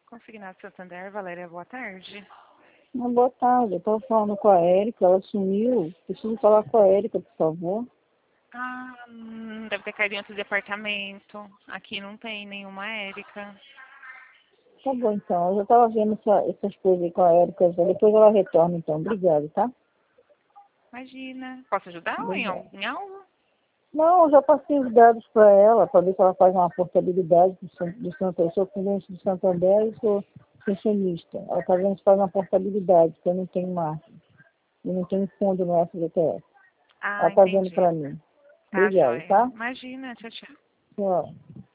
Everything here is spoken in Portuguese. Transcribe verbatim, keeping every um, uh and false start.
Consignado Santander, Valéria, boa tarde. Uma boa tarde, eu estava falando com a Érica, ela sumiu. Preciso falar com a Érica, por favor. Ah, hum, deve ter caído em outro departamento. Aqui não tem nenhuma Érica. Tá bom, então. Eu já estava vendo essa, essas coisas aí com a Érica, já. Depois ela retorna, então. Obrigada, tá? Imagina. Posso ajudar em, al- Obrigada. em algo? Não, eu já passei os dados para ela, para ver se ela faz uma portabilidade do, San- do Santander. Eu sou cliente do Santander e sou pensionista. Ela está vendo se faz uma portabilidade, porque eu não tenho marca. Eu não tenho fundo no F G T S. Ela Ah, está vendo entendi. para mim. Tá, Obrigada, joia. tá? Imagina, tchau, tchau. Tchau.